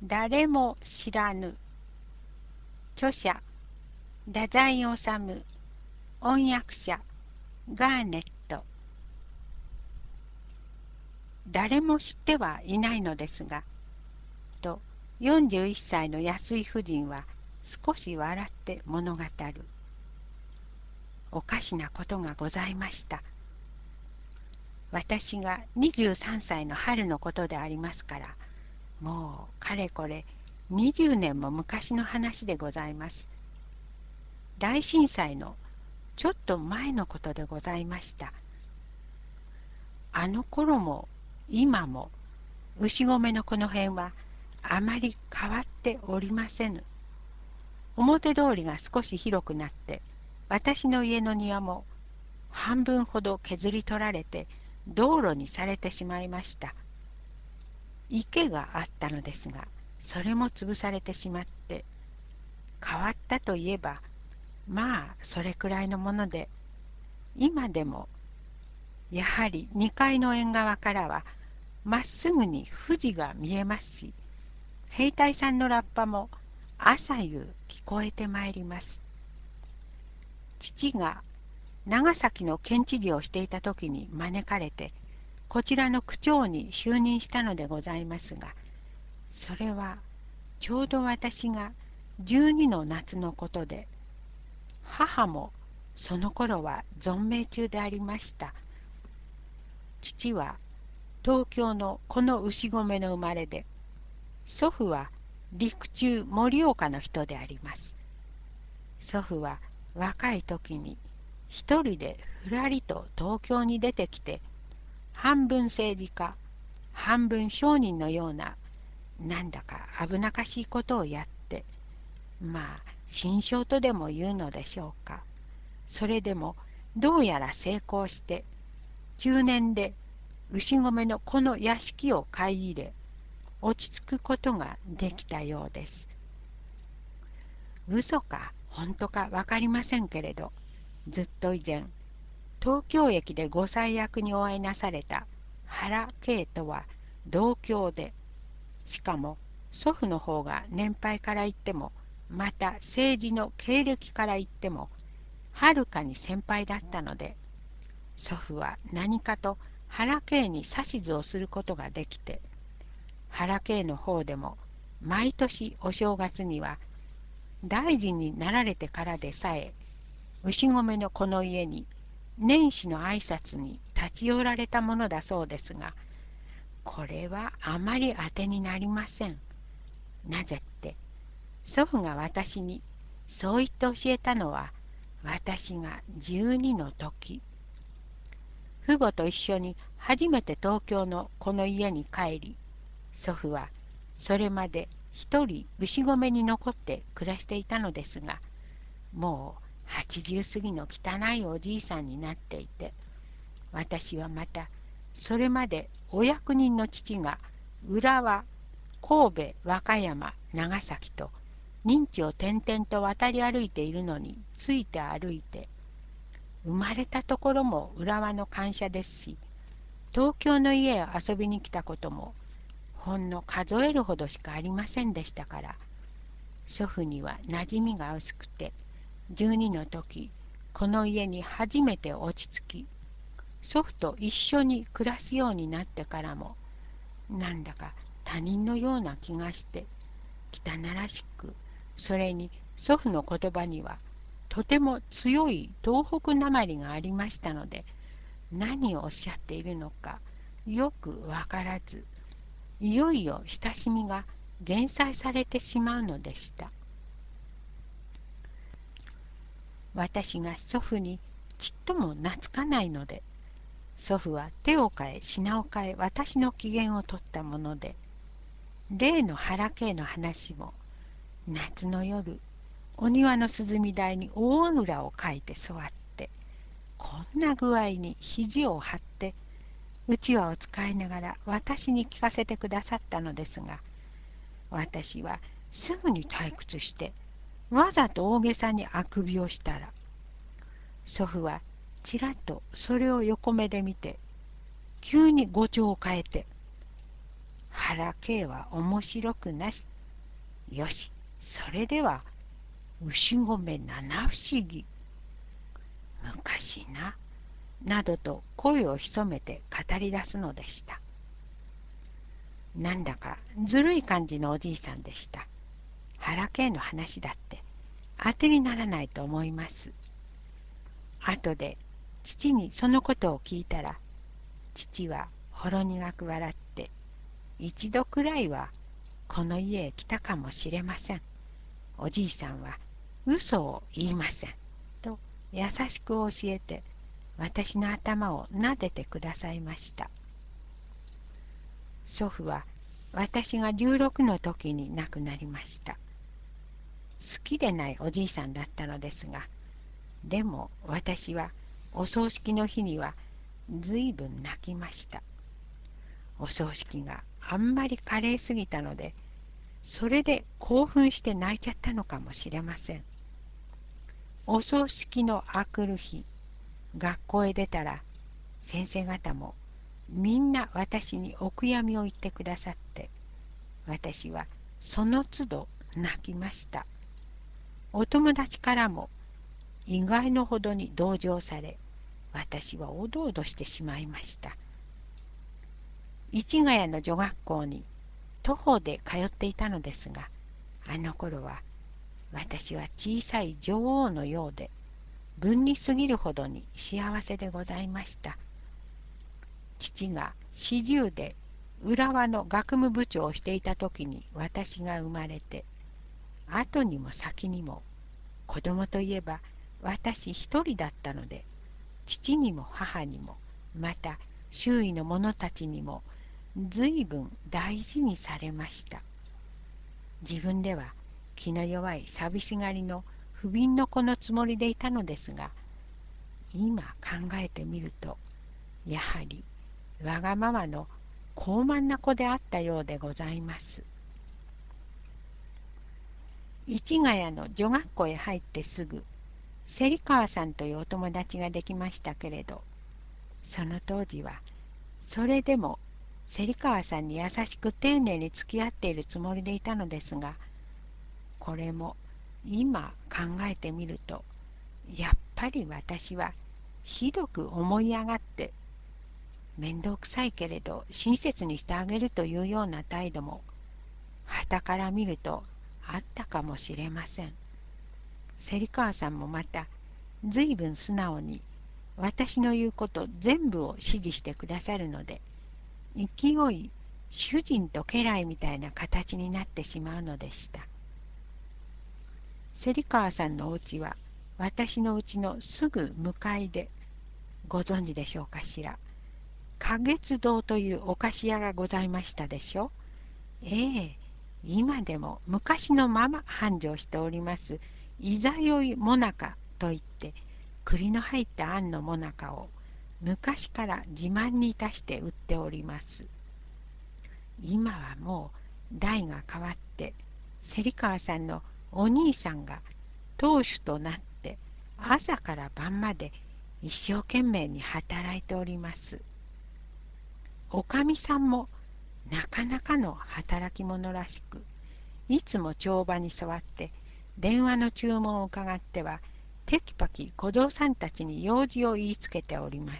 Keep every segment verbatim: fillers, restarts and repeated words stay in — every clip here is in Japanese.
誰も知らぬ。著者太宰治。翻訳者ガーネット。誰も知ってはいないのですが、とよんじゅういっさいの安井夫人は少し笑って物語る。おかしなことがございました。私がにじゅうさんさいの春のことでありますから、もうかれこれにじゅうねんも昔の話でございます。大震災のちょっと前のことでございました。あの頃も今も牛込のこの辺はあまり変わっておりませぬ。表通りが少し広くなって、私の家の庭も半分ほど削り取られて道路にされてしまいました。池があったのですが、それも潰されてしまって、変わったといえば、まあそれくらいのもので、今でもやはりにかいの縁側からはまっすぐに富士が見えますし、兵隊さんのラッパも朝夕聞こえてまいります。父が長崎の県知事をしていた時に招かれて、こちらの区長に就任したのでございますが、それはちょうど私がじゅうにの夏のことで、母もその頃は存命中でありました。父は東京のこの牛込の生まれで、祖父は陸中盛岡の人であります。祖父は若い時に一人でふらりと東京に出てきて、半分政治家、半分商人のような、なんだか危なっかしいことをやって、まあ心象とでも言うのでしょうか。それでもどうやら成功して、中年で牛込のこの屋敷を買い入れ、落ち着くことができたようです。嘘か本当か分かりませんけれど、ずっと以前、東京駅でご祭役にお会いなされた原慶とは同郷で、しかも祖父の方が年配から言っても、また政治の経歴から言っても、はるかに先輩だったので、祖父は何かと原慶に指図をすることができて、原慶の方でも毎年お正月には大臣になられてからでさえ、牛込のこの家に年始の挨拶に立ち寄られたものだそうですが、これはあまり当てになりません。なぜって、祖父が私にそう言って教えたのは、私がじゅうにの時。父母と一緒に初めて東京のこの家に帰り、祖父はそれまで一人牛込に残って暮らしていたのですが、もうはちじゅう過ぎの汚いおじいさんになっていて、私はまたそれまでお役人の父が浦和、神戸、和歌山、長崎と任地を転々と渡り歩いているのについて歩いて、生まれたところも浦和の官舎ですし、東京の家へ遊びに来たこともほんの数えるほどしかありませんでしたから、祖父には馴染みが薄くて、じゅうにの時、この家に初めて落ち着き、祖父と一緒に暮らすようになってからも、なんだか他人のような気がして、汚らしく、それに祖父の言葉には、とても強い東北なまりがありましたので、何をおっしゃっているのか、よくわからず、いよいよ親しみが減災されてしまうのでした。私が祖父にちっとも懐かないので、祖父は手を変え品を変え私の機嫌を取ったもので、例の原家の話も、夏の夜、お庭の涼み台に大あぐらをかいて座って、こんな具合に肘を張って、うちわを使いながら私に聞かせてくださったのですが、私はすぐに退屈して、わざと大げさにあくびをしたら、祖父はちらっとそれを横目で見て、急に語調を変えて、原慶は面白くなし。 よし、それでは牛込七不思議、昔な、などと声を潜めて語り出すのでした。なんだかずるい感じのおじいさんでした。腹系の話だって当てにならないと思います。後で父にそのことを聞いたら、父はほろ苦く笑って、一度くらいはこの家へ来たかもしれません。おじいさんは嘘を言いません。と優しく教えて、私の頭を撫でてくださいました。祖父は私がじゅうろくの時に亡くなりました。好きでないおじいさんだったのですが、でも私はお葬式の日にはずいぶん泣きました。お葬式があんまり華麗すぎたので、それで興奮して泣いちゃったのかもしれません。お葬式のあくる日、学校へ出たら先生方もみんな私にお悔やみを言ってくださって、私はその都度泣きました。お友達からも意外のほどに同情され、私はおどおどしてしまいました。市ヶ谷の女学校に徒歩で通っていたのですが、あの頃は私は小さい女王のようで、分に過ぎるほどに幸せでございました。父が四十で浦和の学務部長をしていた時に私が生まれて、後にも先にも子供といえば私一人だったので、父にも母にもまた周囲の者たちにもずいぶん大事にされました。自分では気の弱い寂しがりの不憫の子のつもりでいたのですが、今考えてみるとやはりわがままの高慢な子であったようでございます。市ヶ谷の女学校へ入ってすぐ、芹川さんというお友達ができましたけれど、その当時はそれでも芹川さんに優しく丁寧に付き合っているつもりでいたのですが、これも今考えてみると、やっぱり私はひどく思い上がって、面倒くさいけれど親切にしてあげるというような態度も傍から見るとあったかもしれません。芹川さんもまたずいぶん素直に私の言うこと全部を指示してくださるので、勢い主人と家来みたいな形になってしまうのでした。芹川さんのお家は私の家のすぐ向かいで、ご存知でしょうかしら。花月堂というお菓子屋がございましたでしょ。ええ、今でも昔のまま繁盛しておりますいざよいもなかといって、栗の入ったあんのもなかを昔から自慢にいたして売っております。今はもう代が変わって、芹川さんのお兄さんが当主となって朝から晩まで一生懸命に働いております。おかみさんもなかなかの働き者らしく、いつも帳場に座って電話の注文を伺ってはテキパキ小僧さんたちに用事を言いつけております。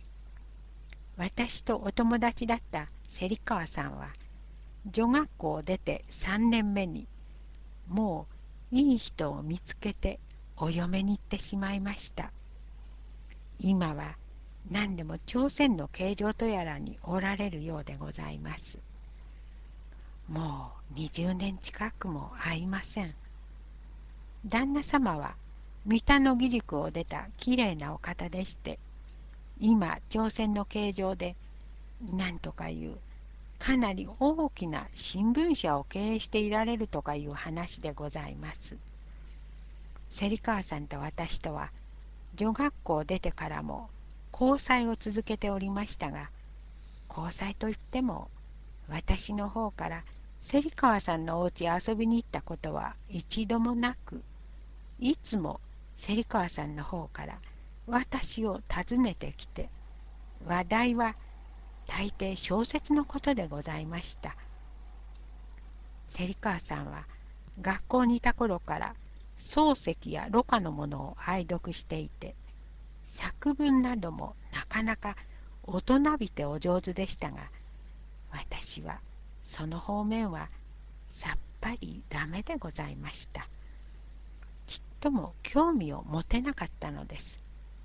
私とお友達だった芹川さんは女学校を出てさんねんめにもういい人を見つけてお嫁に行ってしまいました。今は何でも朝鮮の刑場とやらにおられるようでございます。もうにじゅうねん近くも会いません。旦那様は三田の義塾を出たきれいなお方でして、今朝鮮の刑場で何とかいうかなり大きな新聞社を経営していられるとかいう話でございます。芹川さんと私とは女学校を出てからも交際を続けておりましたが、交際といっても私の方から芹川さんのお家へ遊びに行ったことは一度もなく、いつも芹川さんの方から私を訪ねてきて、話題は大抵小説のことでございました。 芹川さんは学校にいた頃から漱石や盧歌のものを愛読していて、作文などもなかなか大人びてお上手でしたが、私はその方面はさっぱりダメでございました。ちっとも興味を持てなかったのです。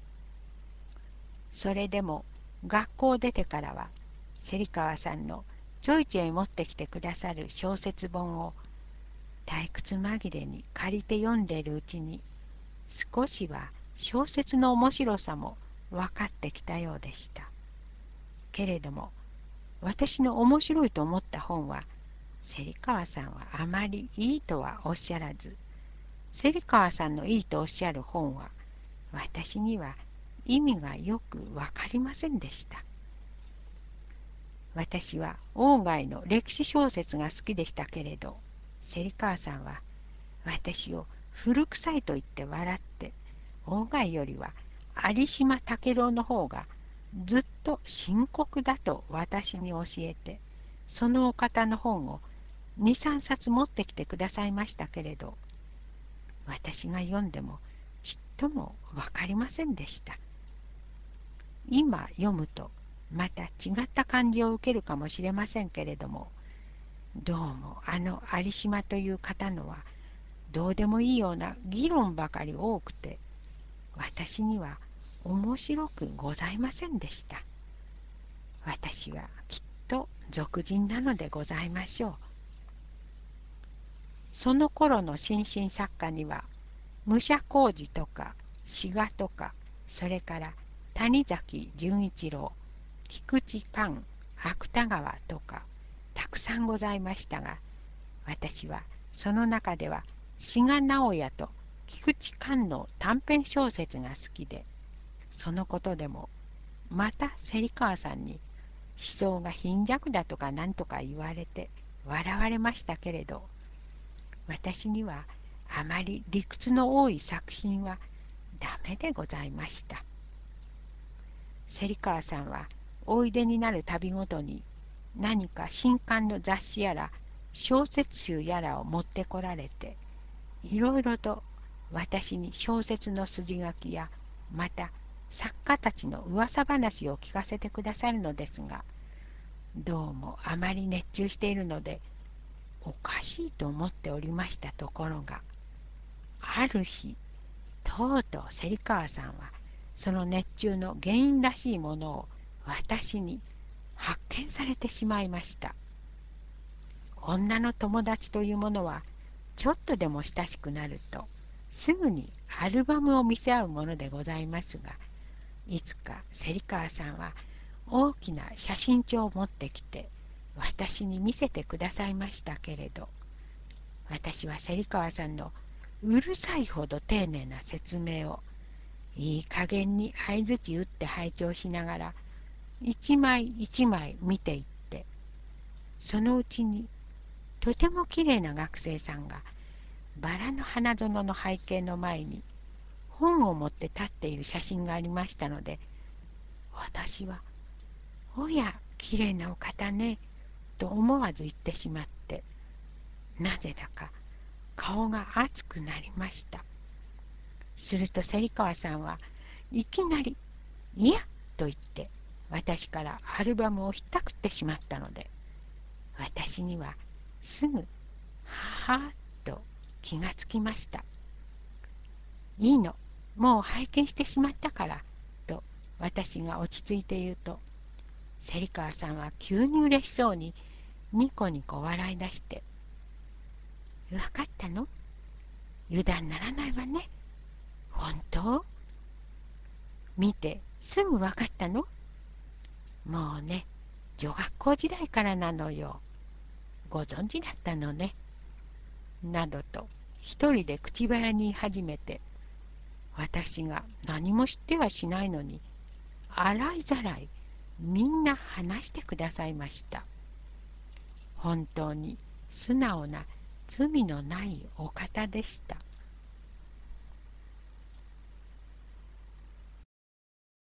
それでも学校を出てからは芹川さんのちょいちょい持ってきてくださる小説本を退屈紛れに借りて読んでいるうちに、少しは小説の面白さも分かってきたようでした。けれども私の面白いと思った本は芹川さんはあまりいいとはおっしゃらず、芹川さんのいいとおっしゃる本は私には意味がよく分かりませんでした。私は鴎外の歴史小説が好きでしたけれど、芹川さんは私を古臭いと言って笑って、鴎外よりは有島武郎の方がずっと深刻だと私に教えて、そのお方の本をに、さんさつ持ってきてくださいましたけれど、私が読んでもちっとも分かりませんでした。今読むとまた違った感じを受けるかもしれませんけれども、どうもあの有島という方のはどうでもいいような議論ばかり多くて、私には面白くございませんでした。私はきっと俗人なのでございましょう。その頃の新進作家には武者小路とか志賀とか、それから谷崎潤一郎、菊池寛、芥川とかたくさんございましたが、私はその中では志賀直哉と菊池寛の短編小説が好きで、そのことでもまた芹川さんに思想が貧弱だとか何とか言われて笑われましたけれど、私にはあまり理屈の多い作品はダメでございました。芹川さんはおいでになる旅ごとに何か新刊の雑誌やら小説集やらを持ってこられて、いろいろと私に小説の筋書きやまた作家たちの噂話を聞かせてくださるのですが、どうもあまり熱中しているのでおかしいと思っておりましたところが、ある日とうとう芹川さんはその熱中の原因らしいものを私に発見されてしまいました。女の友達というものはちょっとでも親しくなるとすぐにアルバムを見せ合うものでございますが、いつか芹川さんは大きな写真帳を持ってきて私に見せてくださいましたけれど、私は芹川さんのうるさいほど丁寧な説明をいい加減に相づち打って拝聴しながら一枚一枚見ていって、そのうちにとてもきれいな学生さんがバラの花園の背景の前に本を持って立っている写真がありましたので、私は「おやきれいなお方ね」と思わず言ってしまって、なぜだか顔が熱くなりました。すると芹川さんはいきなり「いや」と言って私からアルバムをひったくってしまったので、私にはすぐははっと気がつきました。いいの、もう拝見してしまったからと私が落ち着いて言うと、芹川さんは急に嬉しそうにニコニコ笑い出して「わかったの？油断ならないわね。本当？見てすぐわかったの？もうね、女学校時代からなのよ。ご存知だったのね」などと一人で口早に言い始めて、私が何も知ってはしないのに洗いざらいみんな話してくださいました。本当に素直な罪のないお方でした。